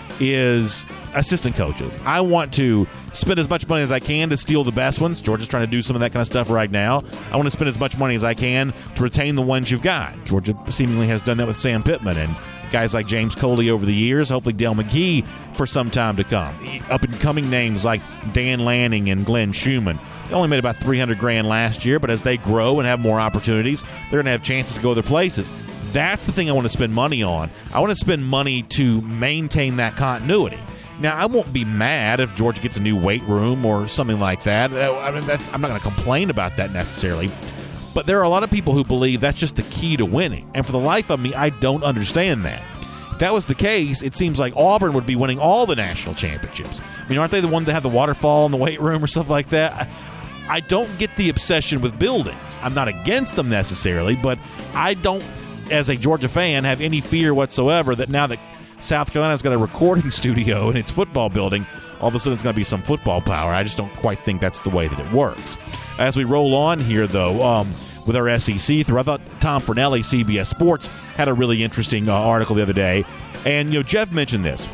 S2: is assistant coaches. I want to spend as much money as I can to steal the best ones. Georgia's trying to do some of that kind of stuff right now. I want to spend as much money as I can to retain the ones you've got. Georgia seemingly has done that with Sam Pittman and guys like James Coley over the years, hopefully Dale McGee for some time to come. Up-and-coming names like Dan Lanning and Glenn Schumann. They only made about $300,000 last year, but as they grow and have more opportunities, they're going to have chances to go other places. That's the thing I want to spend money on. I want to spend money to maintain that continuity. Now, I won't be mad if Georgia gets a new weight room or something like that. I'm not going to complain about that necessarily. But there are a lot of people who believe that's just the key to winning. And for the life of me, I don't understand that. If that was the case, it seems like Auburn would be winning all the national championships. Aren't they the ones that have the waterfall in the weight room or stuff like that? I don't get the obsession with buildings. I'm not against them necessarily, but I don't, as a Georgia fan, have any fear whatsoever that now that South Carolina's got a recording studio in its football building, all of a sudden it's going to be some football power. I just don't quite think that's the way that it works. As we roll on here, though, with our SEC through, I thought Tom Fornelli, CBS Sports, had a really interesting article the other day. And, Jeff mentioned this.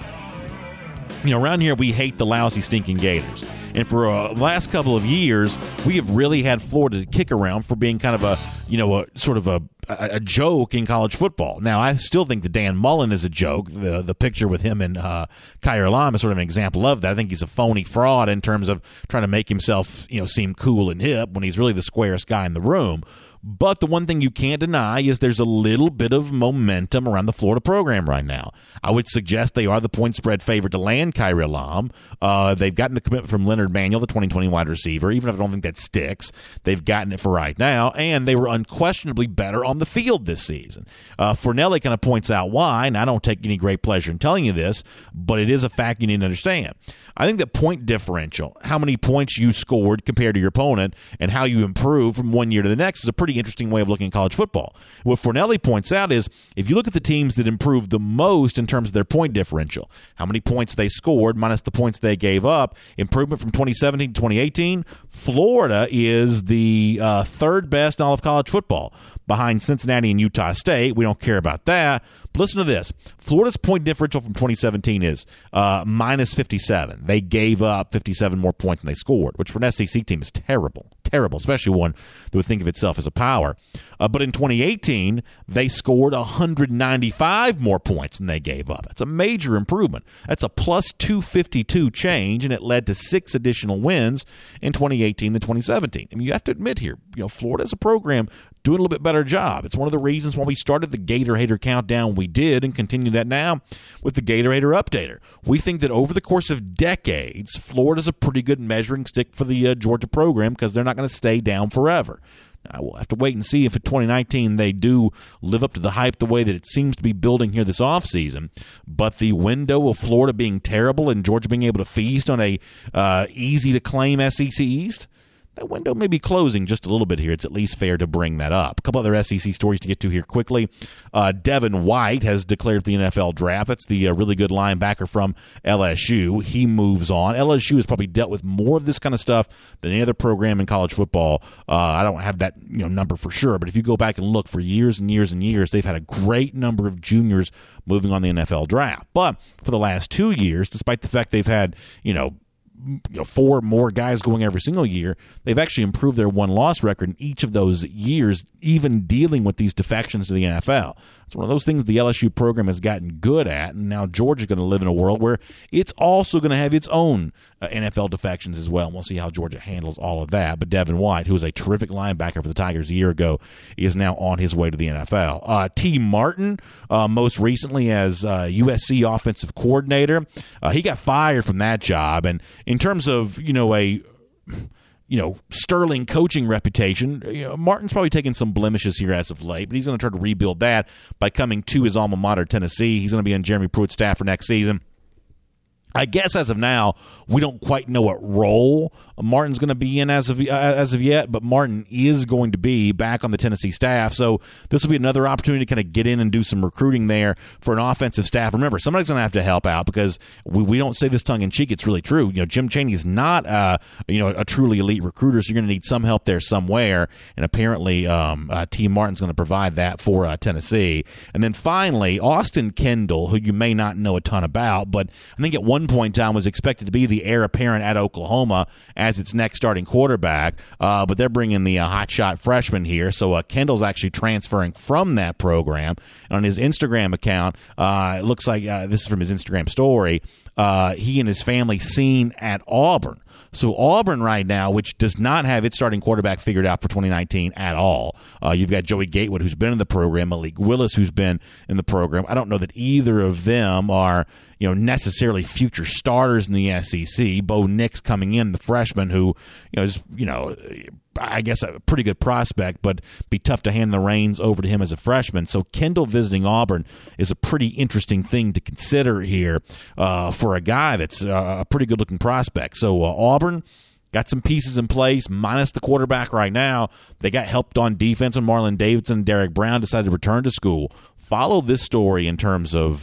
S2: Around here we hate the lousy, stinking Gators. And for the last couple of years, we have really had Florida to kick around for being kind of a joke in college football. Now, I still think that Dan Mullen is a joke. The picture with him and Kyer Lime is sort of an example of that. I think he's a phony fraud in terms of trying to make himself, seem cool and hip when he's really the squarest guy in the room. But the one thing you can't deny is there's a little bit of momentum around the Florida program right now. I would suggest they are the point spread favorite to land Kyer Lime. They've gotten the commitment from Leonard Manuel, the 2020 wide receiver, even if I don't think that sticks. They've gotten it for right now, and they were unquestionably better on the field this season. Fornelli kind of points out why, and I don't take any great pleasure in telling you this, but it is a fact you need to understand. I think that point differential, how many points you scored compared to your opponent and how you improve from one year to the next, is a pretty interesting way of looking at college football. What Fornelli points out is if you look at the teams that improved the most in terms of their point differential, how many points they scored minus the points they gave up, improvement from 2017 to 2018, Florida is the third best in all of college football, behind Cincinnati and Utah State. We don't care about that. But listen to this. Florida's point differential from 2017 is minus 57. They gave up 57 more points than they scored, which for an SEC team is terrible. terrible, especially one that would think of itself as a power. But in 2018, they scored 195 more points than they gave up. That's a major improvement. That's a plus 252 change, and it led to 6 additional wins in 2018 than 2017. I mean, you have to admit here, Florida as a program doing a little bit better job. It's one of the reasons why we started the Gator Hater Countdown we did and continue that now with the Gator Hater Updater. We think that over the course of decades, Florida's a pretty good measuring stick for the Georgia program because they're not going to stay down forever. Now, we'll have to wait and see if in 2019 they do live up to the hype the way that it seems to be building here this offseason. But the window of Florida being terrible and Georgia being able to feast on a easy-to-claim SEC East, that window may be closing just a little bit here. It's at least fair to bring that up. A couple other SEC stories to get to here quickly. Devin White has declared for the NFL draft. That's the really good linebacker from LSU. He moves on. LSU has probably dealt with more of this kind of stuff than any other program in college football. I don't have that number for sure, but if you go back and look for years and years and years, they've had a great number of juniors moving on the NFL draft. But for the last 2 years, despite the fact they've had 4 more guys going every single year, they've actually improved their win-loss record in each of those years, even dealing with these defections to the NFL. It's one of those things the LSU program has gotten good at, and now Georgia's going to live in a world where it's also going to have its own NFL defections as well, and we'll see how Georgia handles all of that. But Devin White, who was a terrific linebacker for the Tigers a year ago, is now on his way to the NFL. T. Martin, most recently as USC offensive coordinator, he got fired from that job, and in terms of, sterling coaching reputation, Martin's probably taken some blemishes here as of late, but he's going to try to rebuild that by coming to his alma mater, Tennessee. He's going to be on Jeremy Pruitt's staff for next season. I guess as of now, we don't quite know what role Martin's going to be in as of yet, but Martin is going to be back on the Tennessee staff, so this will be another opportunity to kind of get in and do some recruiting there for an offensive staff. Remember, somebody's going to have to help out because we don't say this tongue-in-cheek. It's really true. Jim Chaney is not a truly elite recruiter, so you're going to need some help there somewhere, and apparently T. Martin's going to provide that for Tennessee. And then finally, Austin Kendall, who you may not know a ton about, but I think at one point in time was expected to be the heir apparent at Oklahoma as its next starting quarterback, but they're bringing the hotshot freshman here, so Kendall's actually transferring from that program. And on his Instagram account, it looks like this is from his Instagram story, he and his family seen at Auburn. So Auburn right now, which does not have its starting quarterback figured out for 2019 at all. You've got Joey Gatewood, who's been in the program, Malik Willis, who's been in the program. I don't know that either of them are necessarily future starters in the SEC. Bo Nix coming in, the freshman, who is I guess a pretty good prospect, but be tough to hand the reins over to him as a freshman. So Kendall visiting Auburn is a pretty interesting thing to consider here for a guy that's a pretty good-looking prospect. So Auburn got some pieces in place, minus the quarterback right now. They got helped on defense when Marlon Davidson and Derek Brown decided to return to school. Follow this story in terms of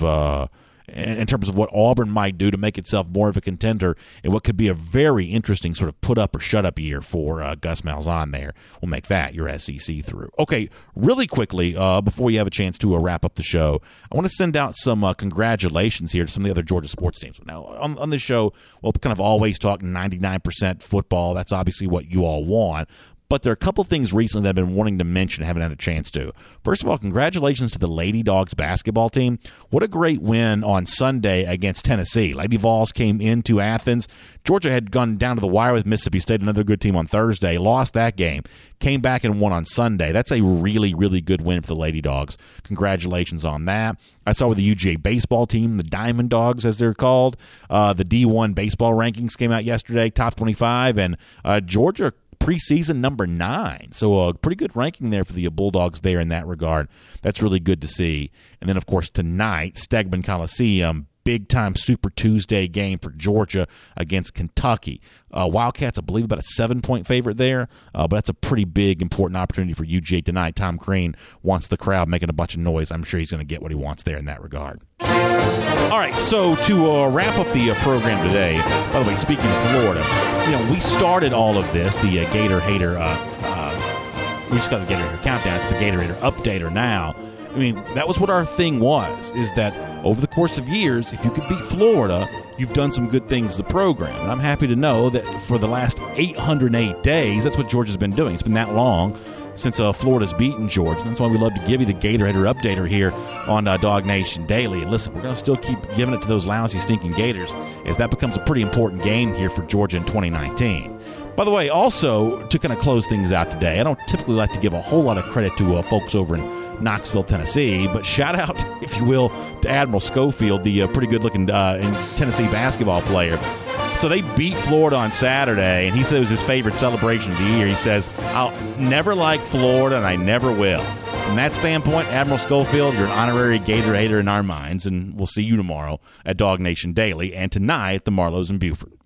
S2: what Auburn might do to make itself more of a contender in what could be a very interesting sort of put up or shut up year for Gus Malzahn there. We'll make that your SEC through. Okay, really quickly, before you have a chance to wrap up the show, I want to send out some congratulations here to some of the other Georgia sports teams. Now, on this show, we'll kind of always talk 99% football. That's obviously what you all want. But there are a couple things recently that I've been wanting to mention and haven't had a chance to. First of all, congratulations to the Lady Dogs basketball team. What a great win on Sunday against Tennessee. Lady Vols came into Athens. Georgia had gone down to the wire with Mississippi State, another good team on Thursday, lost that game, came back and won on Sunday. That's a really, really good win for the Lady Dogs. Congratulations on that. I saw with the UGA baseball team, the Diamond Dogs as they're called, the D1 baseball rankings came out yesterday, top 25, and Georgia preseason number 9. So a pretty good ranking there for the Bulldogs there in that regard. That's really good to see. And then, of course, tonight, Stegman Coliseum, big-time Super Tuesday game for Georgia against Kentucky. Wildcats, I believe, about a 7-point favorite there, but that's a pretty big, important opportunity for UGA tonight. Tom Crean wants the crowd making a bunch of noise. I'm sure he's going to get what he wants there in that regard. All right, so to wrap up the program today, by the way, speaking of Florida, we started all of this, the Gator Hater, we just got the Gator Hater Countdown, it's the Gator Hater Updater now. I mean, that was what our thing was, is that over the course of years, if you could beat Florida, you've done some good things as a program. And I'm happy to know that for the last 808 days, that's what Georgia's been doing. It's been that long since Florida's beaten Georgia. And that's why we love to give you the Gatorade Updater here on Dog Nation Daily. And listen, we're going to still keep giving it to those lousy, stinking Gators, as that becomes a pretty important game here for Georgia in 2019. By the way, also, to kind of close things out today, I don't typically like to give a whole lot of credit to folks over in Knoxville, Tennessee, but shout out, if you will, to Admiral Schofield, the pretty good-looking Tennessee basketball player. So they beat Florida on Saturday, and he said it was his favorite celebration of the year. He says, I'll never like Florida, and I never will. From that standpoint, Admiral Schofield, you're an honorary Gator hater in our minds, and we'll see you tomorrow at Dog Nation Daily, and tonight at the Marlows in Buford.